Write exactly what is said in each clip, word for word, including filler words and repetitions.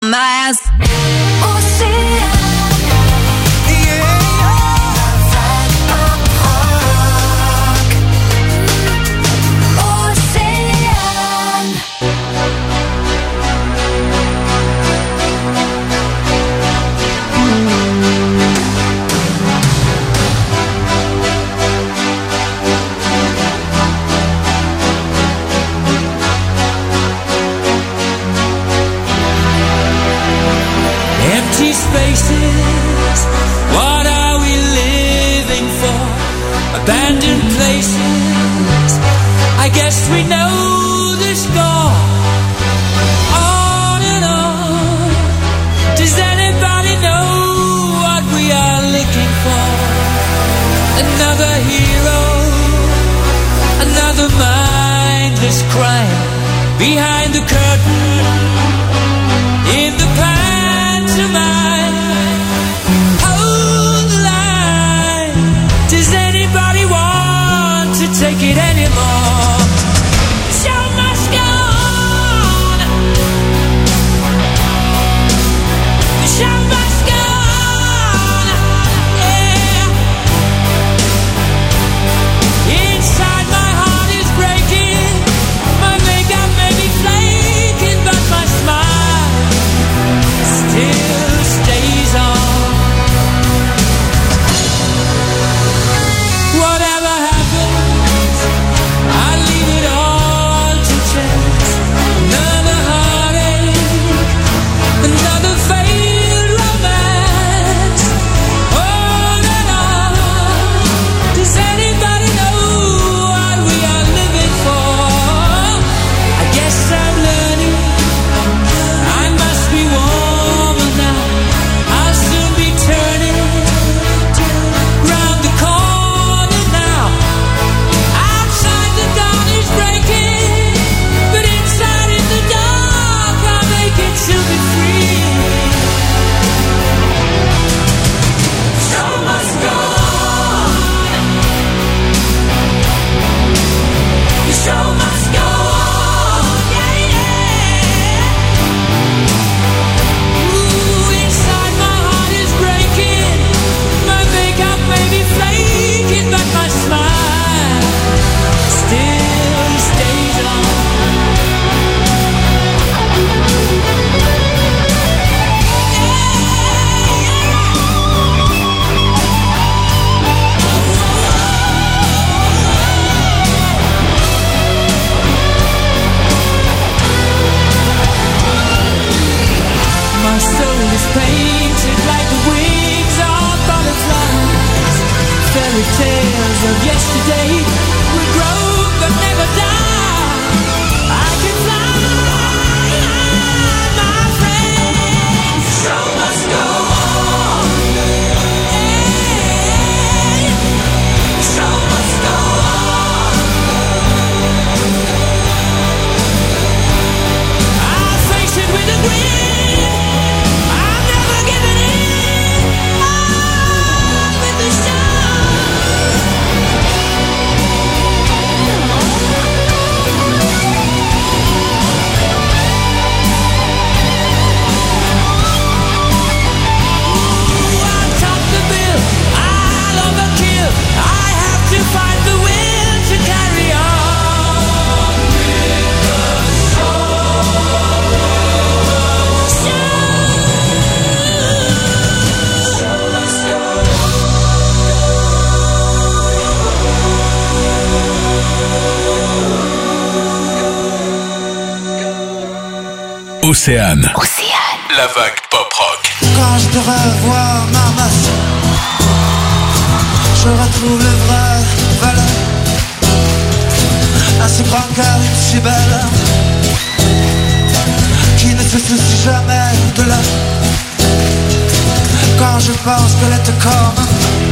mais. Empty spaces, what are we living for? Abandoned places, I guess we know the score. On and on, does anybody know what we are looking for? Another hero, another mindless crime. Behind the curtain, in the past. Hold the line. Does anybody want to take it anymore? The show must go on. The show must go on. Yeah. Inside my heart is breaking. My makeup may be flaking, but my smile still stays on. Whatever happens, I leave it all to chance. Another heartache, another failed romance. On and on. Does anybody know what we are living for? I guess I'm learning. I must be warmer now. I'll soon be turning round the corner now. Outside the dawn is breaking, but inside in the dark I'll make it to be free. The show must go on. The show must go on. Yeah, yeah. Ooh, inside my heart is breaking. My makeup may be flaking, but my smile still stays on. My soul is painted like the wings of butterflies. Fairy tales of yesterday will grow but never die. I can fly, my friend. The show must go on. The show must go on. I'll face it with a grin. I'm never giving in. On with the show. Ooh, I'll top the bill. I'll overkill. I have to find the will to carry on with the Océane. Océane. La vague pop rock. Quand je te revois, maman, je retrouve le vrai valeur. Un si grand cœur, une si belle, qui ne se soucie jamais de l'heure. Quand je pense qu'elle était comme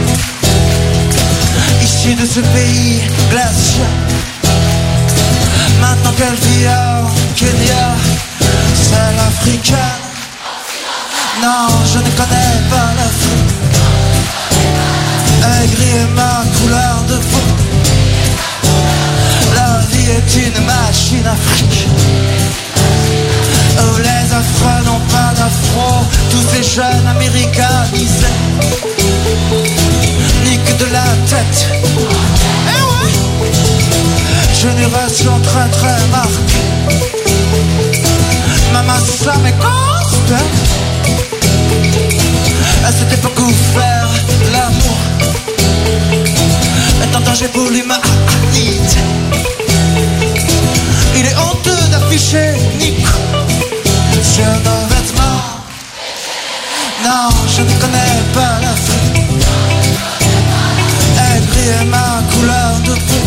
issue de ce pays glacial. Maintenant qu'elle vit au Kenya, c'est l'africaine. Non, je ne connais pas l'Afrique. Aigri est ma couleur de peau. La vie est une machine afrique, où les affreux n'ont pas d'Afrique. les jeunes américanisés niquent de la tête. Eh ouais. Génération très très marquée. Maman, ça m'écoste. À cette époque où faire l'amour est en danger pour l'humanité. Il est honteux d'afficher Nico sur nos vêtements. Non, je ne connais pas l'Afrique. Aigri est ma couleur de peau.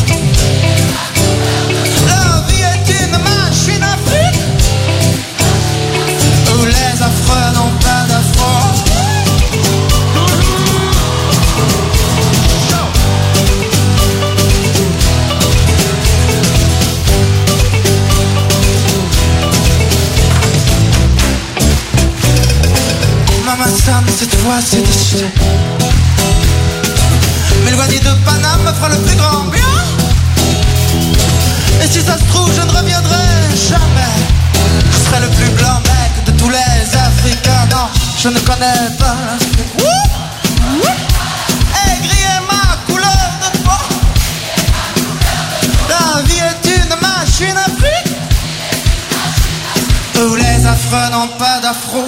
La vie est une machine à fric où les affreux n'ont pas d'afro. Maman, ça, mais cette fois c'est décidé. M'éloigner de Paname me fera le plus grand bien. Et si ça se trouve, je ne reviendrai jamais. Je serai le plus blanc mec de tous les Africains. Non, je ne connais pas l'Afrique. Aigri est ma couleur de peau. La vie est une machine à fric où les affreux n'ont pas d'afro.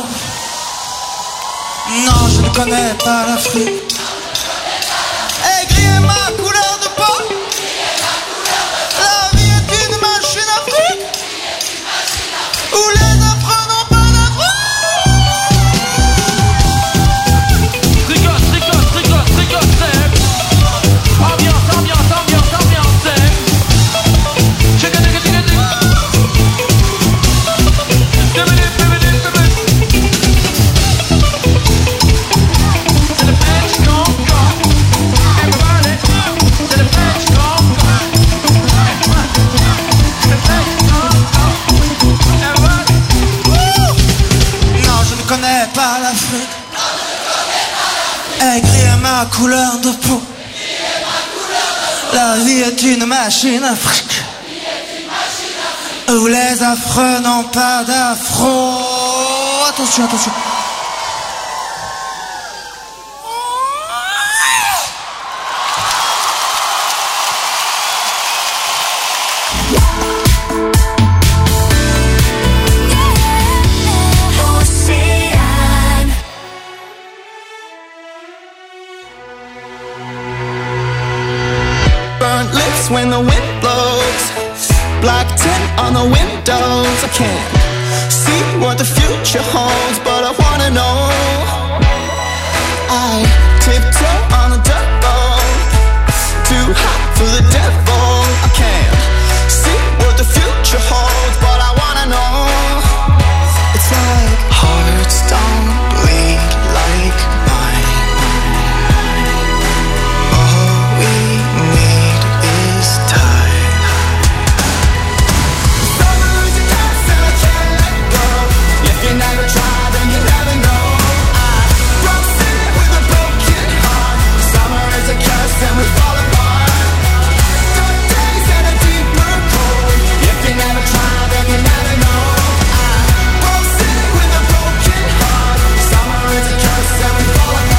Non, je ne connais pas l'Afrique. Aigri est ma couleur de peau. La vie est une machine à fric où les affreux n'ont pas d'afro. Tricote, tricote, tricote, tricote, sec. Ambiance, ambiance, ambiance, ambiance, sec. Chega, chega, chega, chega. Bibidi, bibidi, bibidi. C'est le French Congo. Everybody. C'est le French Congo. C'est le French Congo. Everybody. Non, je ne connais pas l'Afrique. Aigri est ma couleur de peau. La vie est une machine à fric où les affreux n'ont pas d'afro. Attention, attention. Burnt lips when the wind blows. Black tint on the windows. I can't see what the future holds, but I wanna know. I tiptoe on the dirt road. Too hot for the devil. I can't see what the future holds, but I wanna know. It's like hearts don't bleed like mine. All we need is time. Summer is a curse and I can't let go. If you never try, then you never know. I broke city with a broken heart. Summer is a curse and we fall apart. Dark days and a deeper cold. If you never try, then you never know. I broke city with a broken heart. Summer is a curse and we fall apart.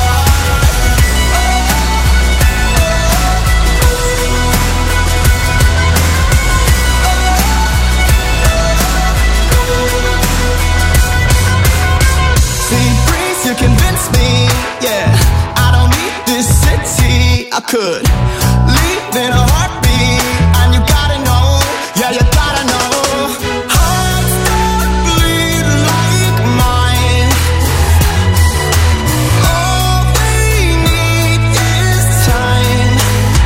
See, breeze, you convince me, yeah. I don't need this city. I could leave in a heartbeat, and you gotta know, yeah, you gotta know. Hearts don't bleed like mine. All we need is time.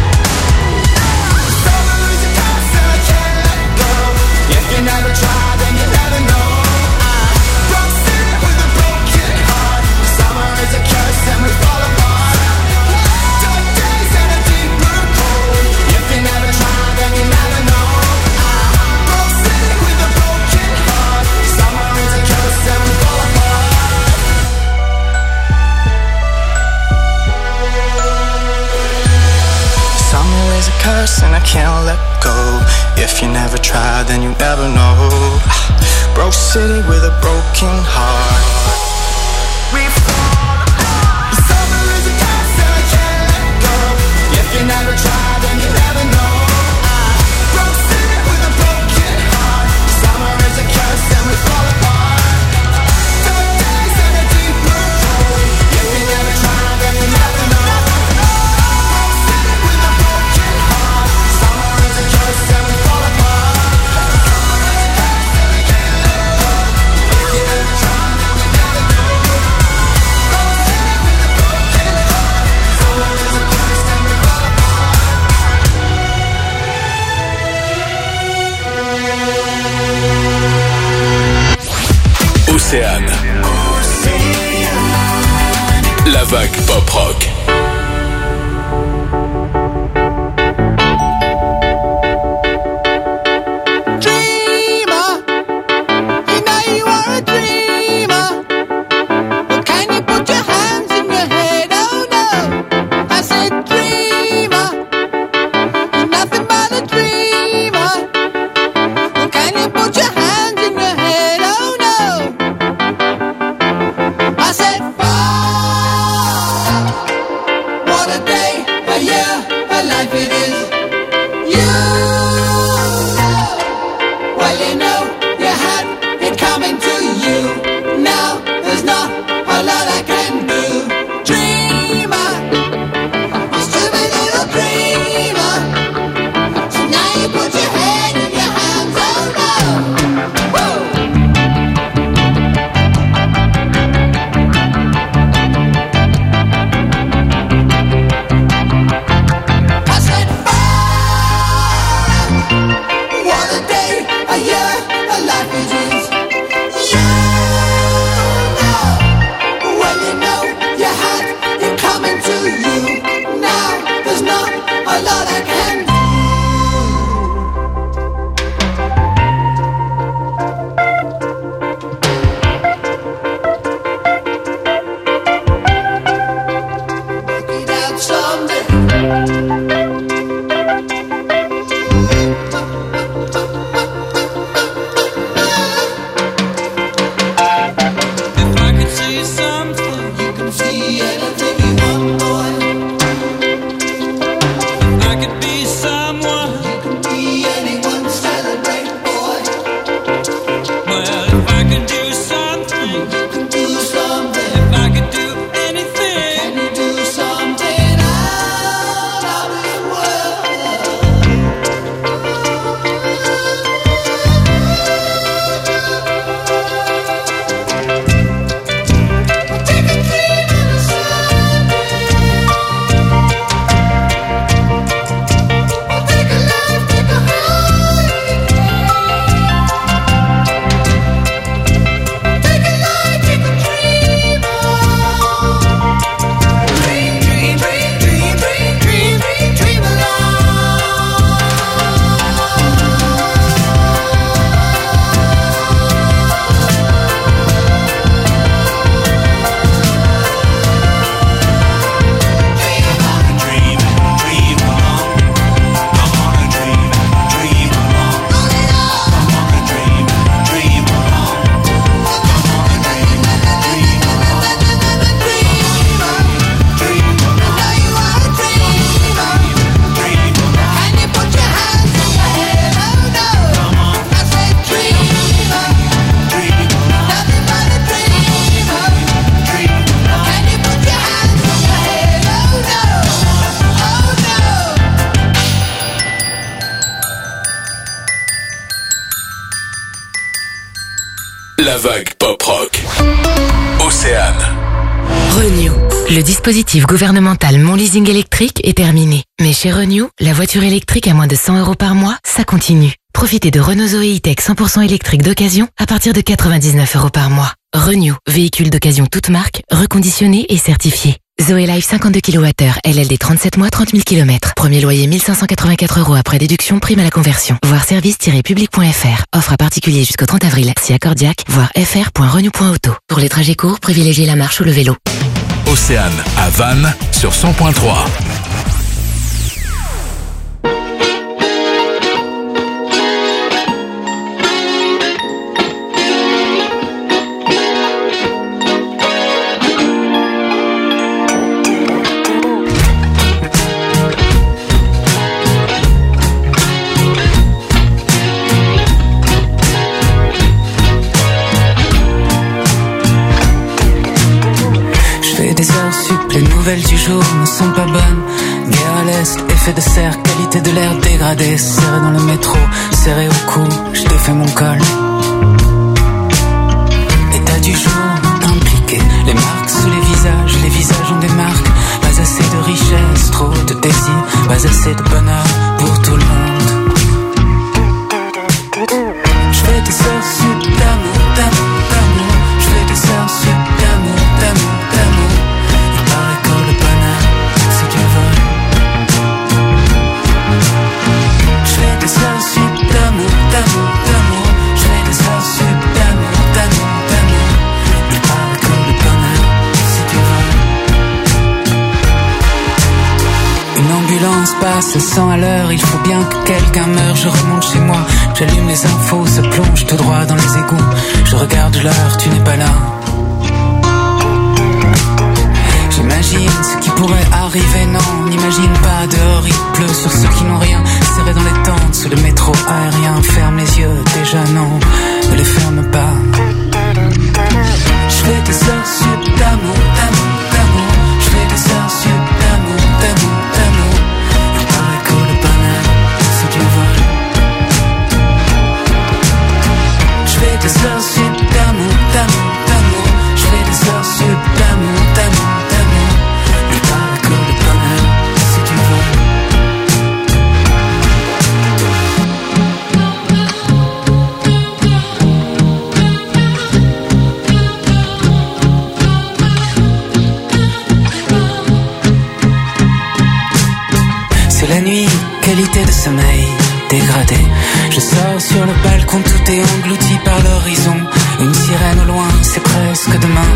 Summer is a curse and I can't let go. If you never try, then you never know. I broke city with a broken heart. Summer is a curse and we fall apart. Dark days and a deeper cold. If you never try, then you never know. I broke city with a broken heart. Summer is a curse and we fall apart. Summer is a curse and I can't let go. If you never try, then you never know. Broke city with a broken heart. We La vague pop rock. La vague pop rock. Océane. Renew. Le dispositif gouvernemental Mon Leasing électrique est terminé. Mais chez Renew, la voiture électrique à moins de cent euros par mois, ça continue. Profitez de Renault Zoé E-Tech cent pour cent électrique d'occasion à partir de quatre-vingt-dix-neuf euros par mois. Renew, véhicule d'occasion toute marque, reconditionné et certifié. Zoé Life cinquante-deux kilowattheures, L L D trente-sept mois, trente mille kilomètres. Premier loyer mille cinq cent quatre-vingt-quatre euros après déduction, prime à la conversion. Voir service tiret public point f r. Offre à particulier jusqu'au trente avril. Si accordiaque, voir f r point renew point auto. Pour les trajets courts, privilégiez la marche ou le vélo. Océane à Vannes sur cent point trois. Les nouvelles du jour ne sont pas bonnes. Guerre à l'est, effet de serre, qualité de l'air dégradée. Serré dans le métro, serré au cou, je défais mon col. État du jour, impliqué. Les marques sous les visages, les visages ont des marques. Pas assez de richesse, trop de désir. Pas assez de bonheur pour tout le monde. Je fais des heures sup d'amour, d'amour, d'amour. Je fais des heures sup d'amour, d'amour, d'amour. l'ambulance passe à cent à l'heure. Il faut bien que quelqu'un meure. Je remonte chez moi, j'allume les infos, se plonge tout droit dans les égouts. Je regarde l'heure, tu n'es pas là. J'imagine ce qui pourrait arriver, non, n'imagine pas. Dehors il pleut sur ceux qui n'ont rien. Serré dans les tentes, sous le métro aérien. Ferme les yeux, déjà non, ne les ferme pas. Je fais des heures sup d'amour, d'amour, d'amour. Je fais des heures sup d'amour, d'amour, d'amour. Il paraît que le bonheur, c'est du vol. Je fais des heures sup d'amour, d'amour, d'amour. Je fais des heures sup d'amour, d'amour, d'amour. Il paraît que le bonheur, c'est du vol. C'est la nuit, qualité de sommeil dégradé. Je sors sur le balcon, tout est englouti par l'horizon. Une sirène au loin, c'est presque demain.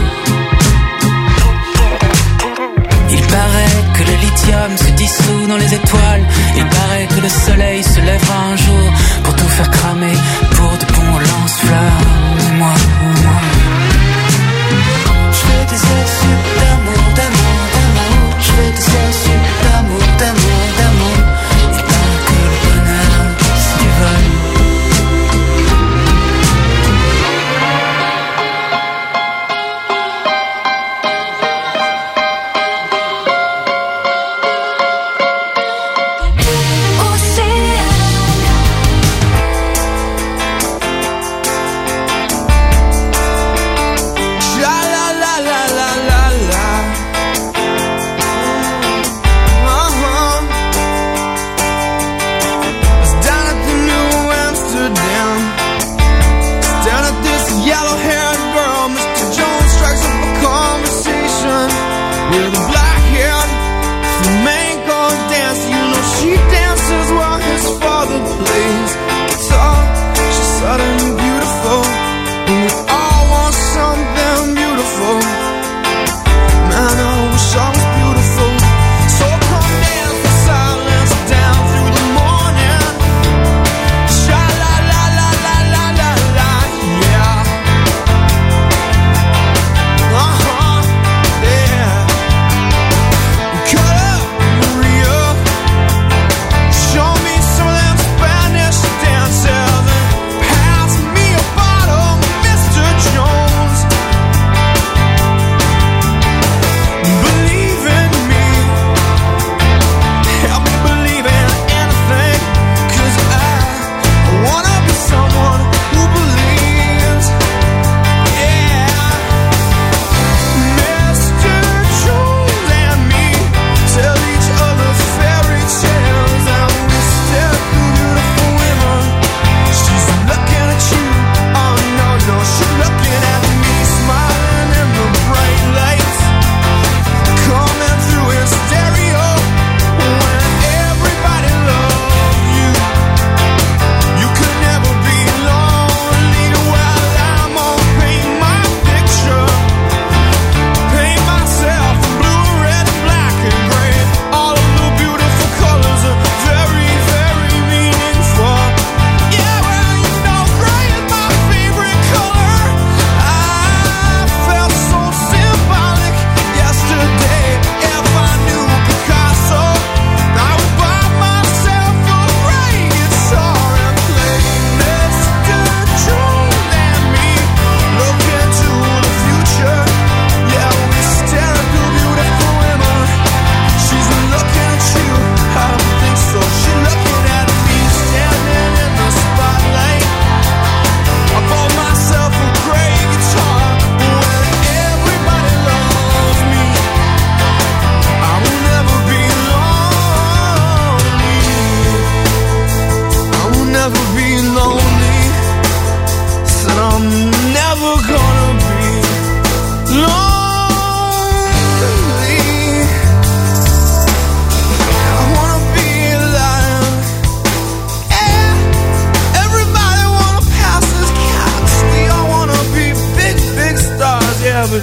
Il paraît que le lithium se dissout dans les étoiles. Il paraît que le soleil se lèvera un jour pour tout faire cramer, pour de bons lance-flammes. Moi, moi. Je fais des heures sup d'amour, d'amour, d'amour. Je fais des heures sup d'amour, d'amour, d'amour. Il paraît que le bonheur, c'est du vol.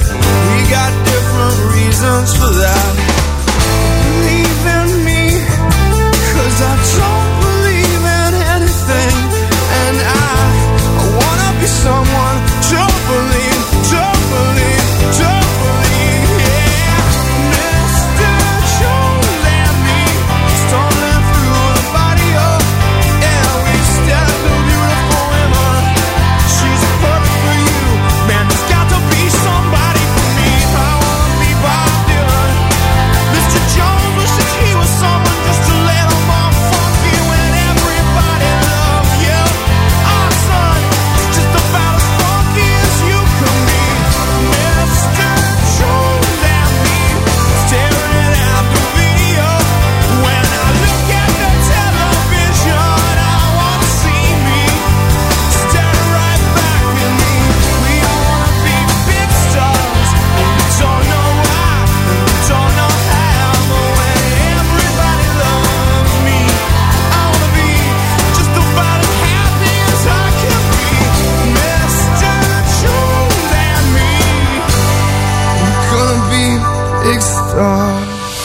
We got different reasons for that. Believe in me. 'cause I don't believe in anything, and I, I wanna be someone. Don't believe, don't believe, don't believe, yeah. Mister Jones and me, stumbling through the barrio, yeah, we step to beautiful women. She's perfect for you, man, there's got to be somebody for me. I wanna be Bob Dylan. Mister Jones wishes he was someone just to let him off funky when everybody loves you. Our son is just about as funky as you can be. Mister Jones and me, staring at the video. When I look at the television, I wanna see me staring right back at me. We all wanna be big stars, and we don't know why, and we don't know how. But when everybody loves me, I wanna be just about as happy as I can be. Mister Jones and me, we're gonna be big stars.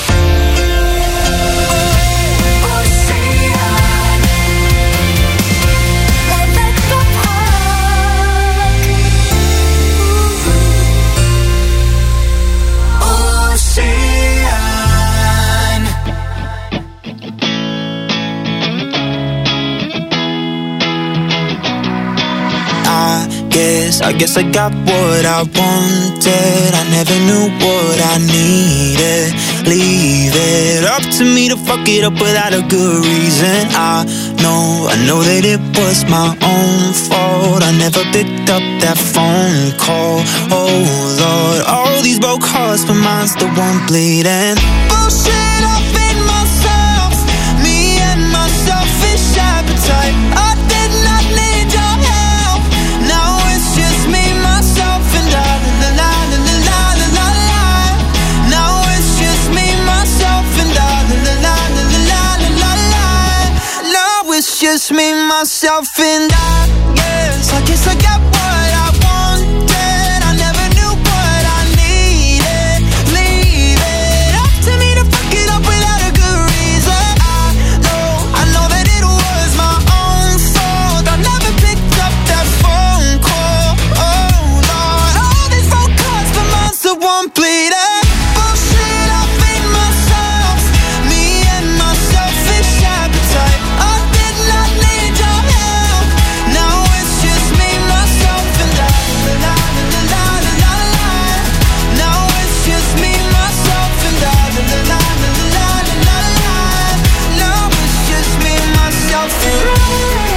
I guess, I guess I got what I wanted. I never knew what I needed. Leave it up to me to fuck it up without a good reason. I know, I know that it was my own fault. I never picked up that phone call. Oh Lord, all these broke hearts, but mine's the one bleeding. Bullshit, I've been myself, me and my selfish appetite. I did not need your help. Now it's just me, myself, and I. La, la, la, la, la, la, la, la. Now it's just me, myself, and I. La, la, la, la, la, la, la, la. Now it's just me, myself, and I. Yes, I guess I got what I wanted. I never knew what I needed. Leave it up to me to fuck it up without a good reason. I know, I know that it was my own fault. I never picked up that phone call. Oh Lord, all these phone calls, but mine's the one bleeding. Bullshit, I've been myself, me and my selfish appetite. I did not need your help. Now it's just me, myself, and I. La, la, la, la, la, la, la. Now it's just me, myself, and I. La, la, la, la, la, la, la. Now it's just me, myself, and I.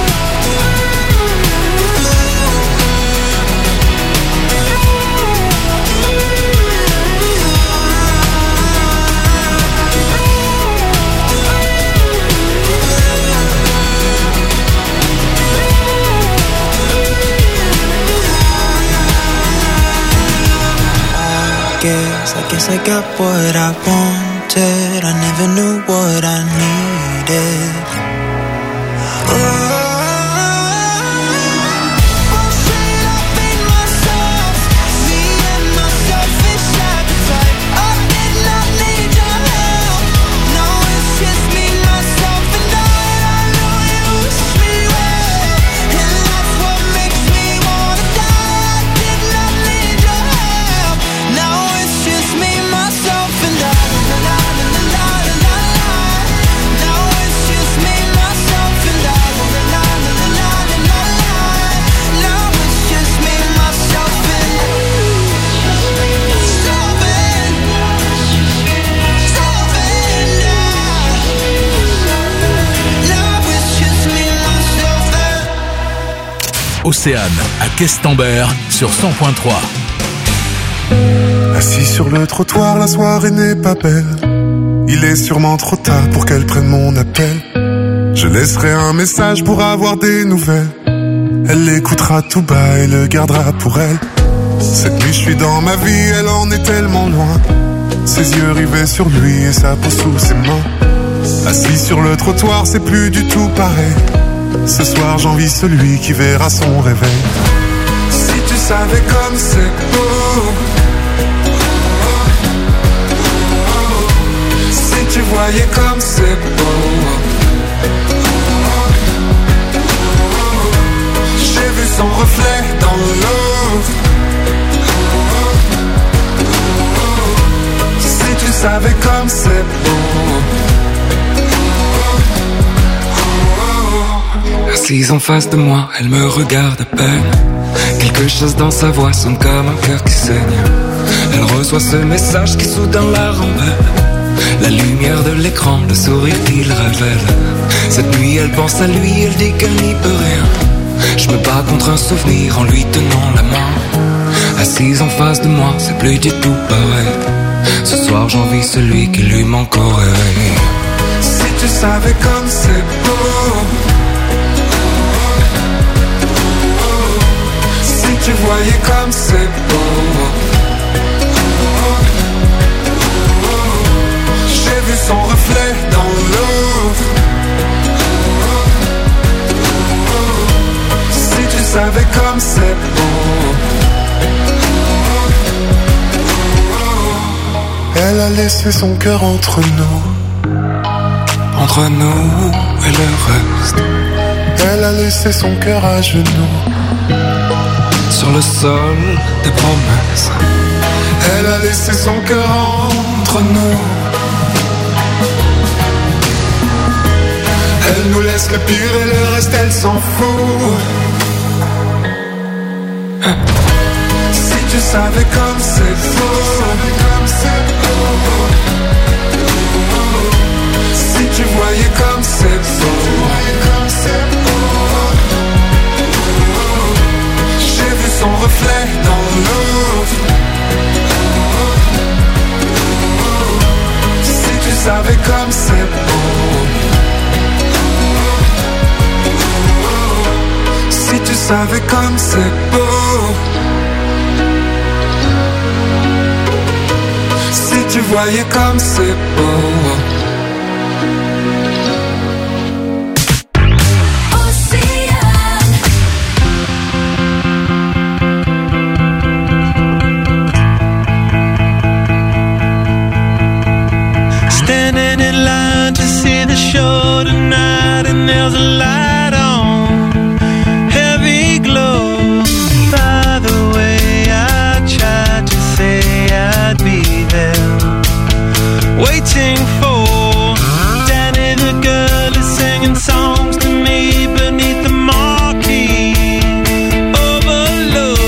I guess, I guess I got what I wanted. I never knew what I needed. Oh. Bullshit, I've been myself, me and my selfish appetite. I did not need your help. Now it's just me, myself, and I. I know you wish me well, and that's what makes me wanna die. I did not need your help. Now it's just me, myself, and I. La, la, la, la, la, la, la. Now it's just me, myself, and I. La, la, la, la, la, la, la, la. Now it's just me, myself, and I. Myself, and myself, and I. Now it's just me, myself, and Océane à Questembert sur cent point trois. Assis sur le trottoir, la soirée n'est pas belle. Il est sûrement trop tard pour qu'elle prenne mon appel. Je laisserai un message pour avoir des nouvelles. Elle l'écoutera tout bas et le gardera pour elle. Cette nuit je suis dans ma vie, elle en est tellement loin. Ses yeux rivés sur lui et sa peau sous ses mains. Assis sur le trottoir, c'est plus du tout pareil. Ce soir j'envie celui qui verra son réveil. Si tu savais comme c'est beau, si tu voyais comme c'est beau, son reflet dans l'eau. Si tu savais comme c'est beau. Assise en face de moi, elle me regarde à peine. Quelque chose dans sa voix sonne comme un cœur qui saigne. Elle reçoit ce message qui soudain la rembelle. La lumière de l'écran, le sourire qu'il révèle. Cette nuit elle pense à lui, elle dit qu'elle n'y peut rien. Je me bats contre un souvenir en lui tenant la main. Assise en face de moi, c'est plus du tout pareil. Ce soir j'envie celui qui lui manque au réveil. Si tu savais comme c'est beau. Si tu voyais comme c'est beau. J'ai vu son reflet dans l'eau. Si tu savais comme c'est beau. Elle a laissé son cœur entre nous. Entre nous et le reste. Elle a laissé son cœur à genoux. Sur le sol des promesses. Elle a laissé son cœur entre nous. Elle nous laisse le pire et le reste elle s'en fout. Si tu savais comme c'est beau. Si tu voyais comme c'est beau. J'ai vu son reflet dans l'eau. Si tu savais comme c'est beau. Si tu savais comme c'est beau. Si tu voyais comme c'est beau. Standing in line to see the show tonight, and there's a light on, heavy glow. By the way, I tried to say I'd be there, waiting for Danny the girl is singing songs to me beneath the marquee. Overload.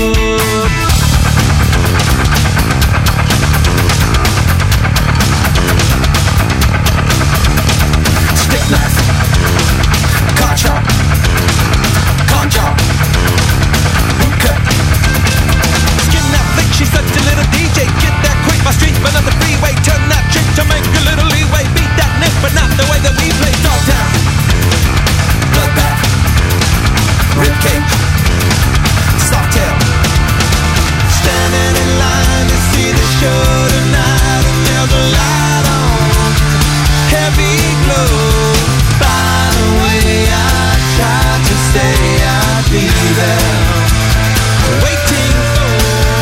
Stick knife, car chop, con chop, cut. Skin that flick, she's such a little D J. Get that quick, my street, but not the freeway. Turn that trick to make a little leeway. Beat that nick, but not the way that we play. Dog down, bloodbath, ribcage, soft tail. Standing in line to see the show tonight, and there's a light on, heavy glow. By the way, I tried to say I'd be there, waiting for.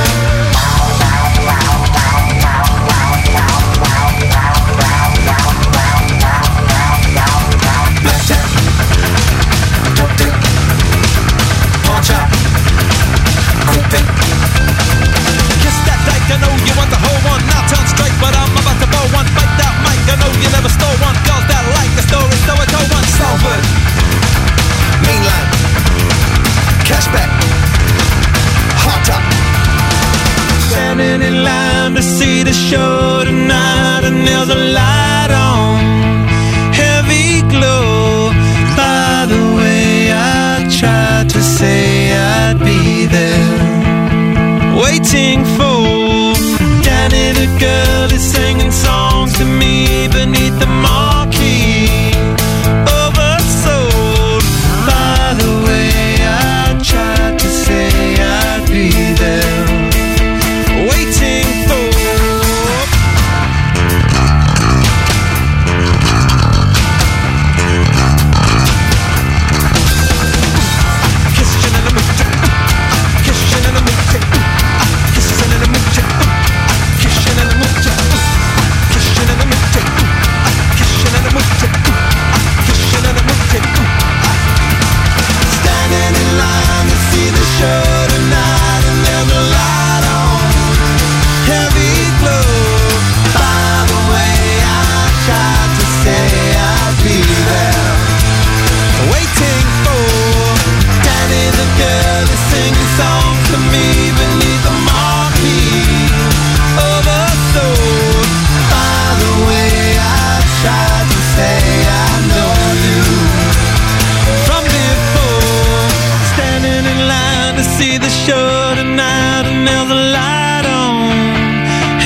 Black tap, dope dick, pawn chop, quick pick. Kiss that dyke, I know you want the whole one. Now turn straight, but I'm about to blow one. Bite that mic, I know you never stole one. Girls that like the story, so I told one. Salford, mainline, cashback, hot top. Standing in line to see the show tonight, and there's a light on, heavy glow. By the way, I tried to say I'd be there, waiting for Danny the girl is singing songs to me beneath the marquee. Oversold. By the way, I tried to say I'd be there, waiting for.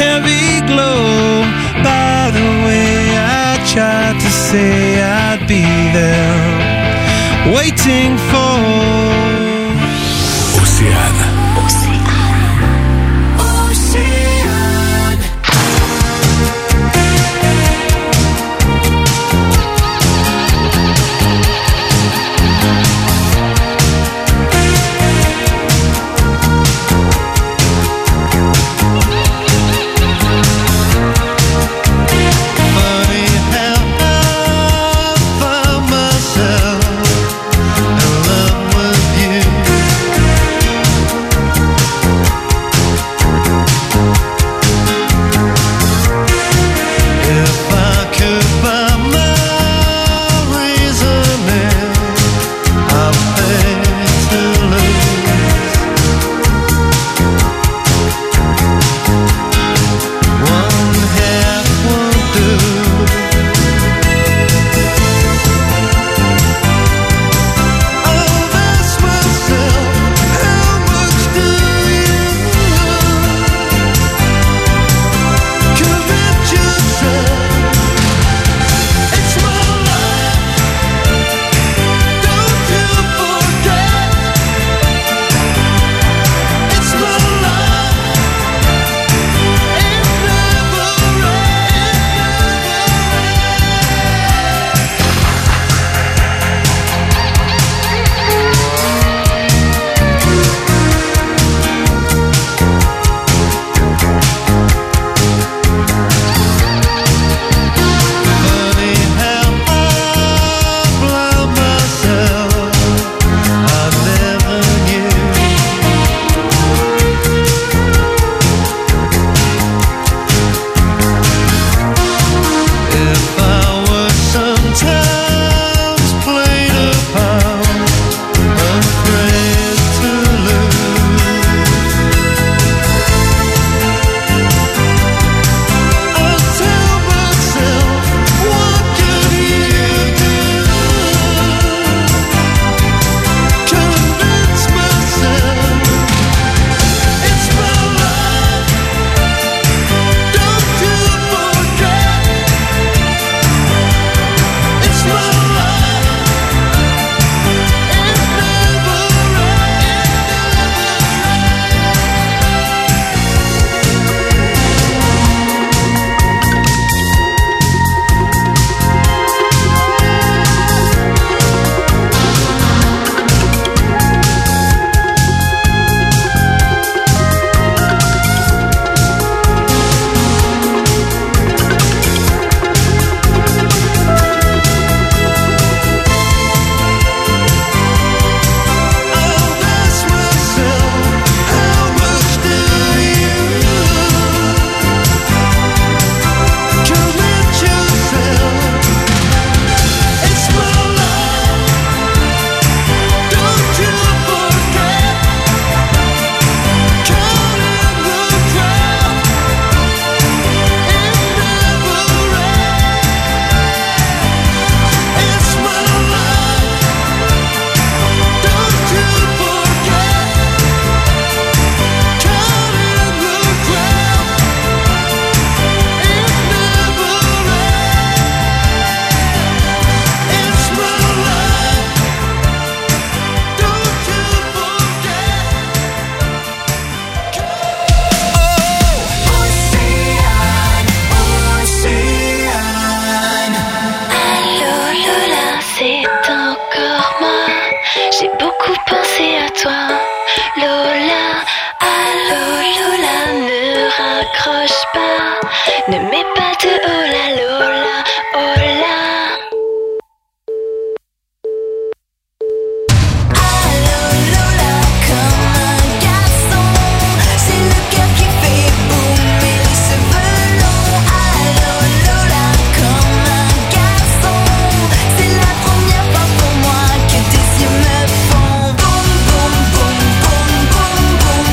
heavy glow. By the way, I tried to say I'd be there, waiting for Océane.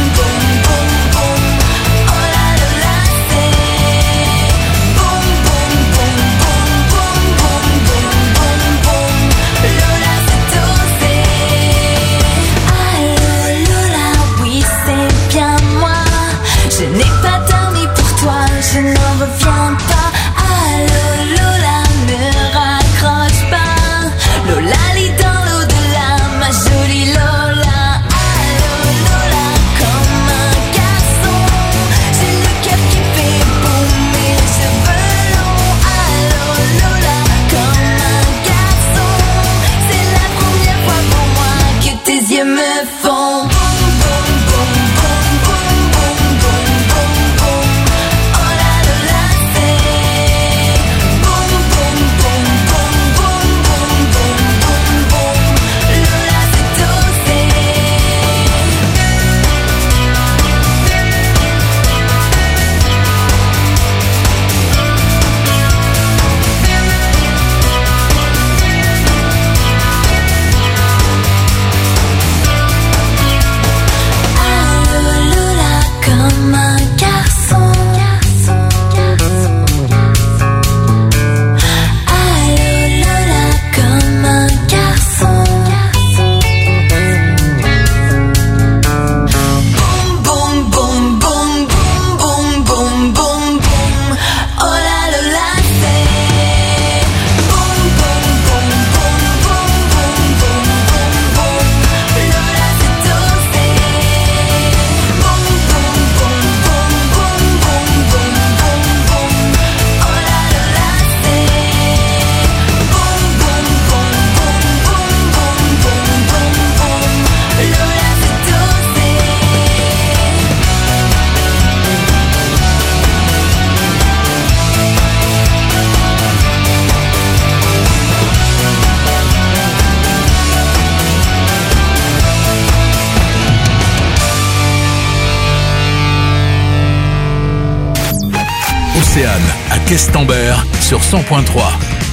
Boom, boom, reviens pas. Allô Lola, ne raccroche pas. Lola lit dans l'au-delà, ma jolie Lola. Allô Lola, comme un garçon, j'ai le cœur qui fait boum et les cheveux longs. Allô Lola, comme un garçon, c'est la première fois pour moi que tes yeux me font boum boum boum boum boum boum boum boum boum. Oh la Lola, c'est boum boum boum boum boum boum boum boum boum. Lola, c'est osé. Allô Lola, comme un garçon. Allô Lola, comme un garçon. Boum boum boum boum boum boum boum boum. Oh la Lola, c'est boum boum boum boum boum boum boum boum boum. Lola, c'est osé. Boum boum boum boum boum boum boum boum boum. Oh la Lola, c'est boum boum boum boum boum boum boum boum boum. Lola, c'est osé. Océane à Questembert sur cent point trois.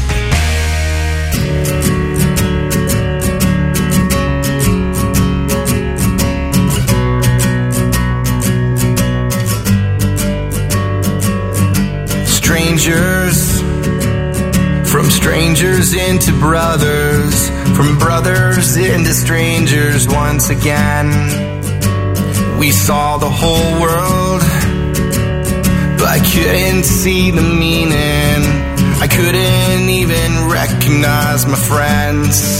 Strangers, from strangers into brothers, from brothers into strangers once again. We saw the whole world, but I couldn't see the meaning. I couldn't even recognize my friends.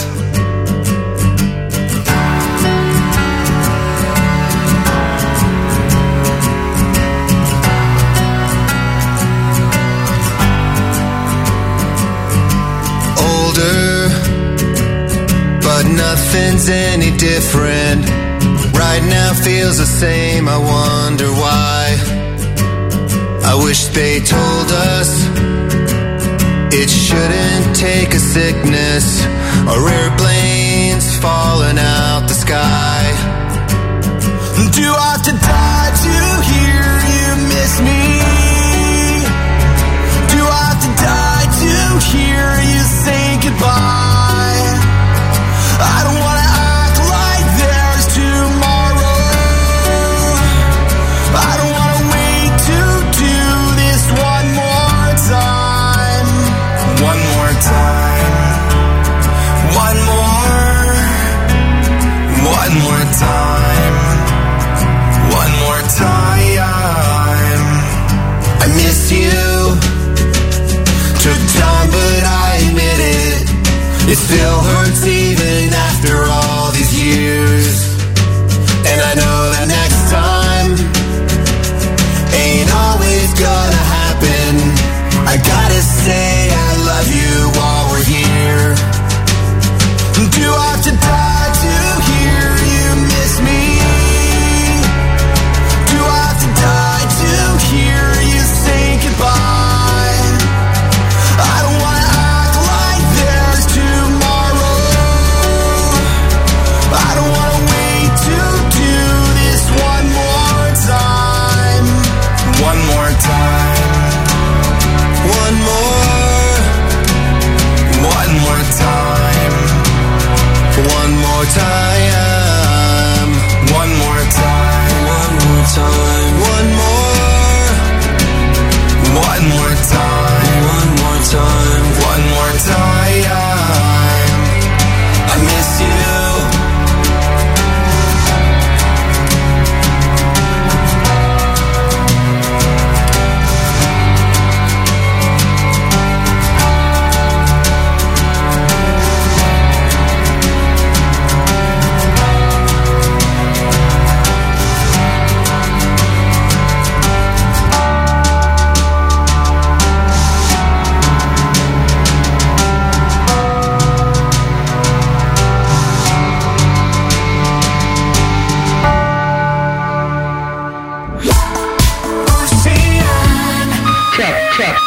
Older, but nothing's any different. Right now feels the same, I wonder why. I wish they told us it shouldn't take a sickness or airplanes falling out the sky. Do I have to die to hear you miss me? Do I have to die to hear you say goodbye? I don't wanna act like there's tomorrow. I don't wanna wait to do this one more time. One more time. One more. One more time. One more time. I miss you. Took time, but I admit it. It still hurts even after all these years. And I know that next time ain't always gonna happen. I gotta say I love you while we're here. Do I have to die to hear you miss me? Do I have to die to hear you say goodbye? I don't wanna act like there's tomorrow. I don't wanna wait to do this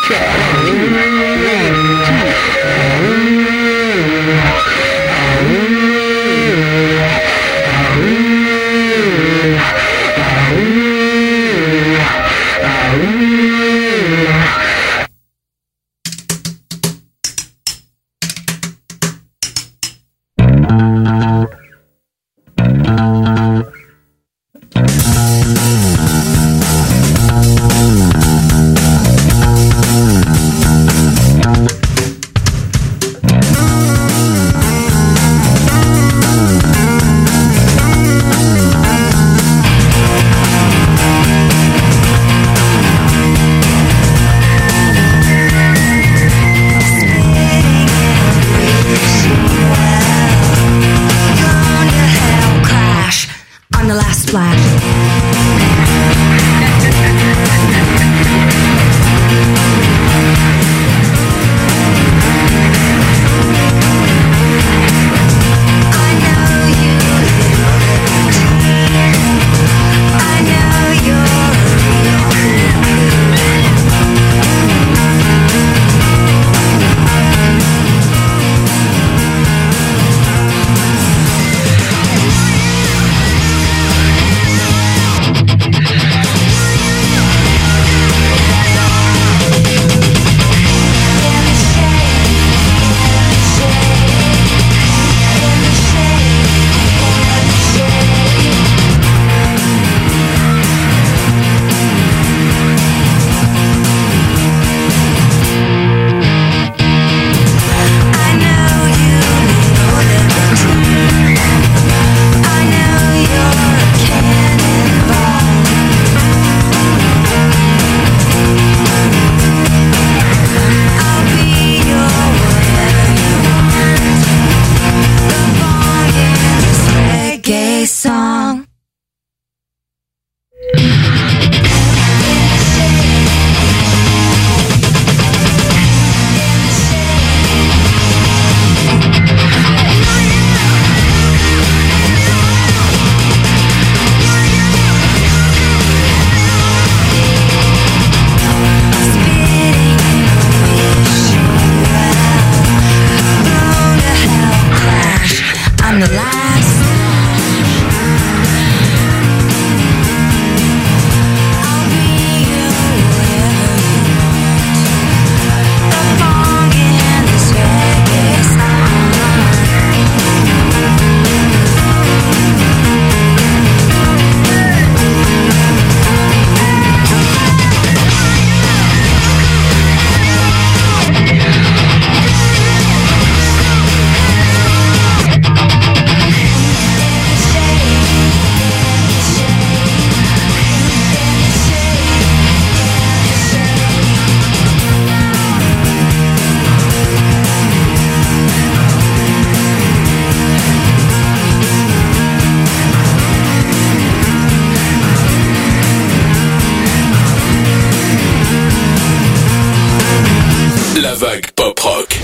La vague pop-rock.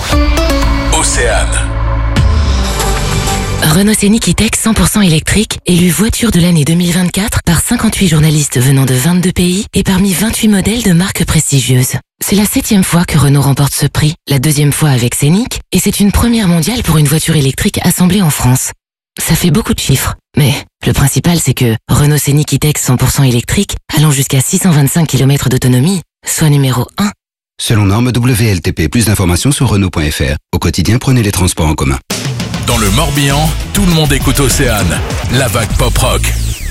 Océane. Renault Scénic E-Tech cent pour cent électrique, élu voiture de l'année deux mille vingt-quatre par cinquante-huit journalistes venant de vingt-deux pays et parmi vingt-huit modèles de marques prestigieuses. C'est la septième fois que Renault remporte ce prix, la deuxième fois avec Scénic, et c'est une première mondiale pour une voiture électrique assemblée en France. Ça fait beaucoup de chiffres, mais le principal c'est que Renault Scénic E-Tech cent pour cent électrique, allant jusqu'à six cent vingt-cinq kilomètres d'autonomie, soit numéro un. Selon norme W L T P, plus d'informations sur Renault point F R. Au quotidien, prenez les transports en commun. Dans le Morbihan, tout le monde écoute Océane. La vague pop-rock.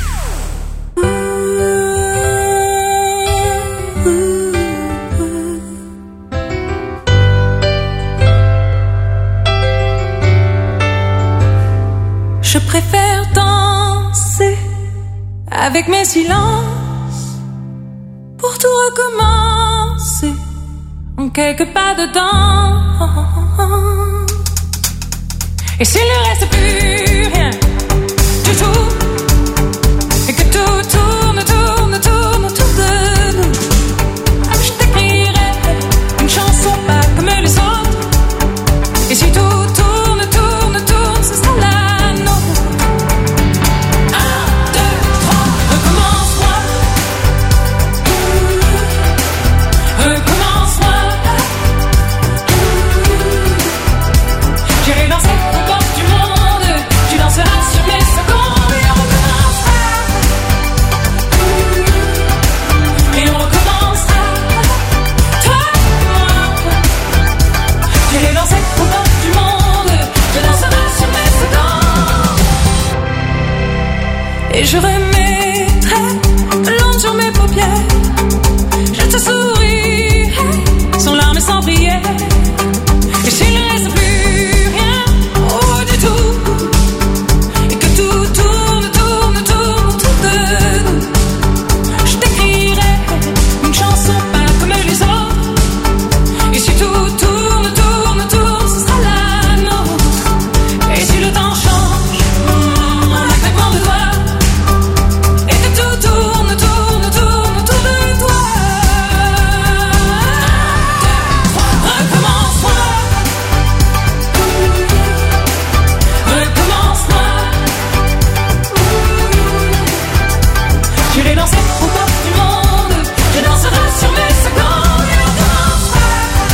Je préfère danser avec mes silences pour tout recommencer en quelques pas dedans. Et s'il ne reste plus rien du tout, et que tout tourne, tourne, tourne autour de nous, je t'écrirai une chanson pas comme les autres. Et si tout tourne, tourne, tourne, ce sera la nôtre. Un, deux, trois, recommence-moi. Recommence-moi. Et je remettrai l'ombre sur mes paupières. Je te souris, sans larmes et sans prière. Et s'il ne reste plus rien, oh du tout, et que tout tourne, tourne, tourne autour de nous, je t'écrirai une chanson pas comme les autres. Et si tout tourne, tourne, tourne, ce sera la nôtre. Et si le temps change, en un claquement de doigts, et que tout tourne, tourne, tourne autour de toi. Recommence-moi, recommence-moi. J'irai danser au bord du monde, je danserai sur mes secondes et on recommencera.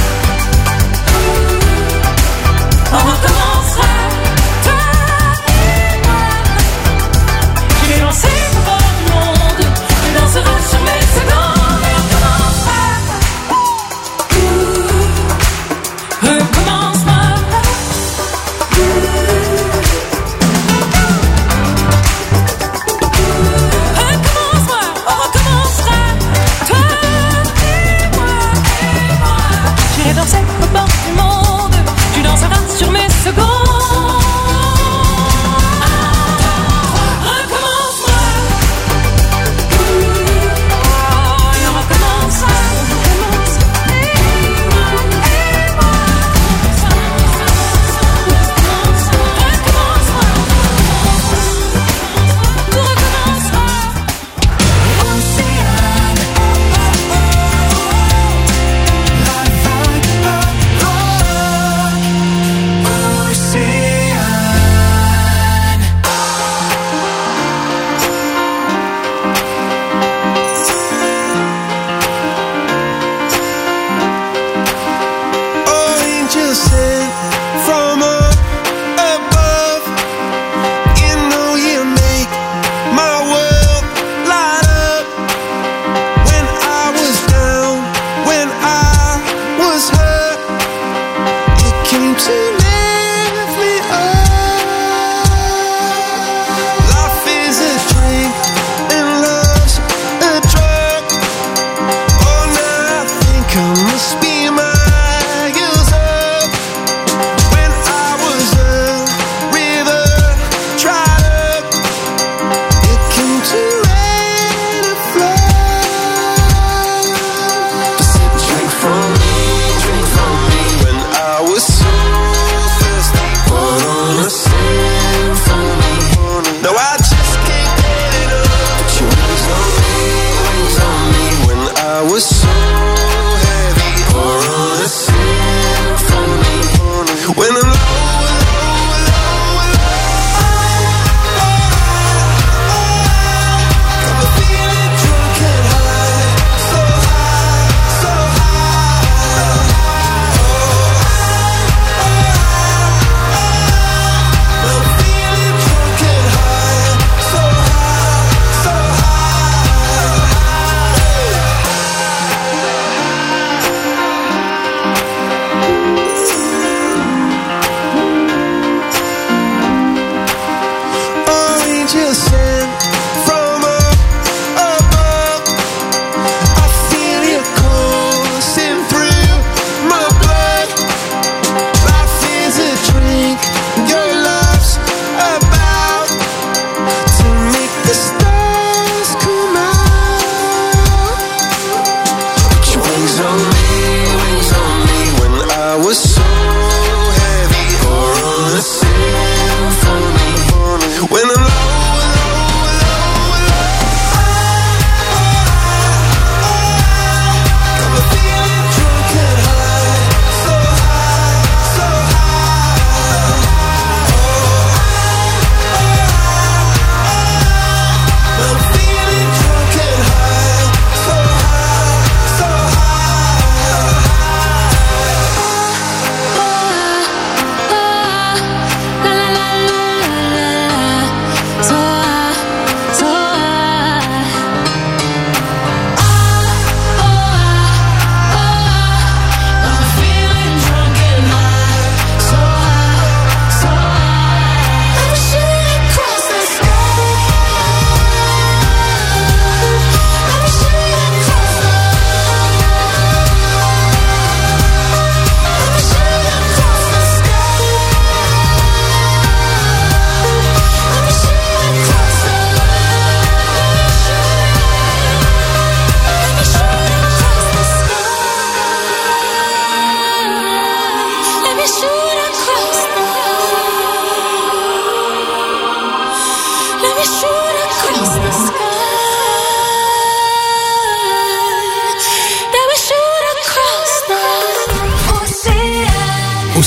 On recommencera, toi et moi. J'irai danser au bord du monde, je danserai sur mes secondes et on recommencera. Recommence-moi. Recommence-moi, on recommencera, toi et moi, et moi. J'irai danser au bord du monde, tu danseras sur mes secondes. Recommence-moi. Oh, et on recommencera, on recommencera, et moi, et moi. Recommence-moi. Tout recommencera. Océane, la vague pop.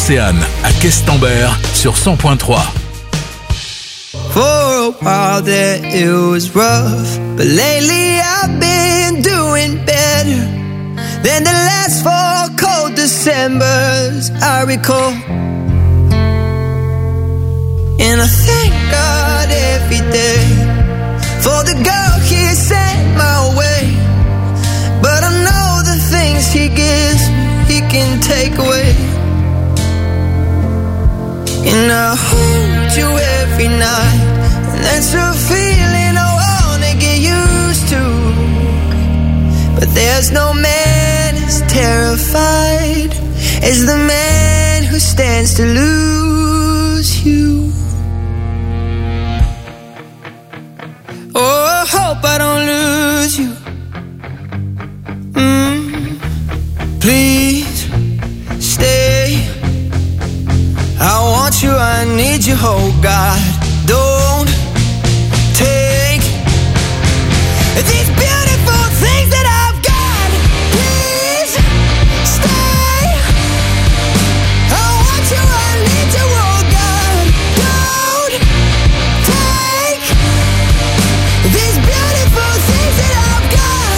Océane à Questembert sur cent point trois. For a while there it was rough, but lately I've been doing better than the last four cold Decembers I recall. And I thank God every day for the girl He sent my way. But I know the things He gives me, He can take away. And I hold you every night, and that's a feeling I wanna get used to. But there's no man as terrified as the man who stands to lose you. Oh, I hope I don't lose you. Mm, please stay. I want you, I need you, oh God. Don't take these beautiful things that I've got. Please stay. I want you, I need you, oh God. Don't take these beautiful things that I've got.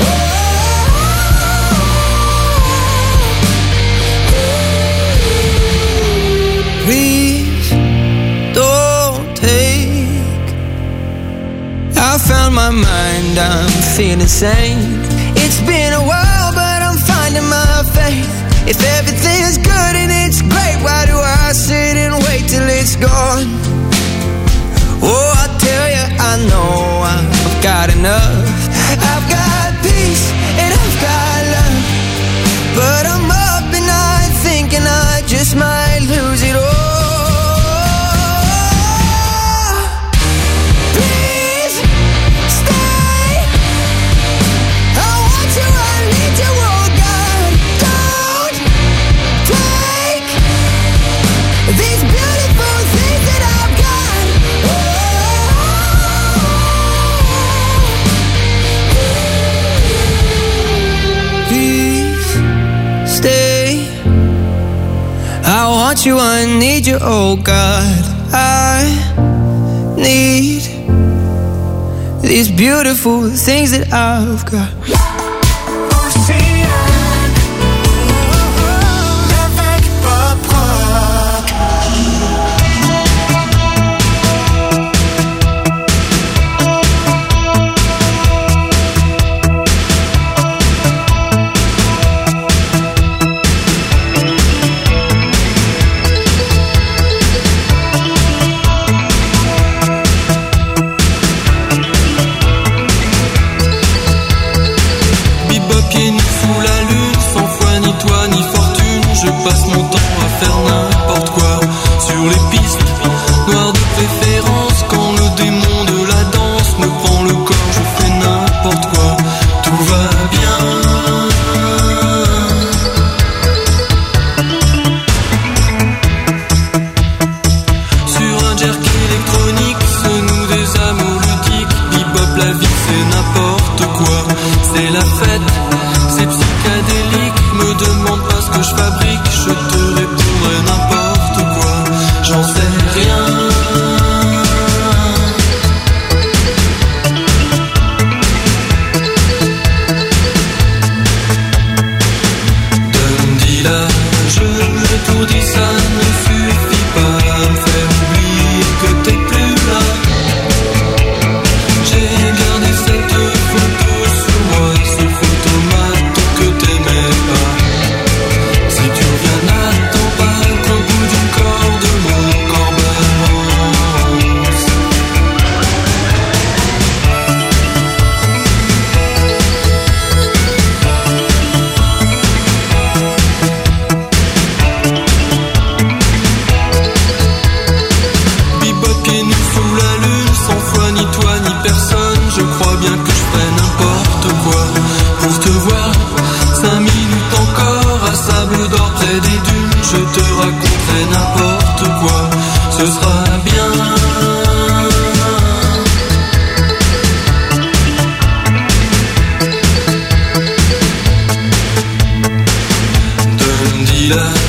Oh, please don't take. I found my mind, I'm feeling sane. It's been a while, but I'm finding my faith. If everything's good and it's great, why do I sit and wait till it's gone? Oh, I tell you, I know I've got enough. I've got peace and I've got love, but I'm up at night thinking I just might lose it all. Please stay. I want you, I need you, oh God. Don't take these beautiful things that I've got. Please stay. I want you, I need you, oh God. I need these beautiful things that I've got. Je passe mon temps à faire n'importe quoi sur les pistes noires de préférence. Quand le démon de la danse me prend le corps, je fais n'importe quoi. Tout va bien. Sur un jerk électronique se nouent des amours ludiques. Bebop, la vie c'est n'importe quoi. C'est la fête, c'est psychédélique. Me demande pas ce que je fabrique, je te répondrai n'importe quoi. J'en sais rien. Donne-dis là, je me tout dis, ça ne suffit pas à me faire oublier que t'es plus là. J'ai gardé cette photo sur moi, ce photomaton que t'aimais pas. Si tu reviens, n'attends pas qu'au bout du corps de mon corps balance. Bebop pieds nus sous la lune, sans foi ni toi ni personne. Je crois bien que je ferai n'importe quoi pour te voir. Cinq minutes encore à sable d'or près des dunes. Je te raconterai n'importe quoi, ce sera bien. Donne-dis là.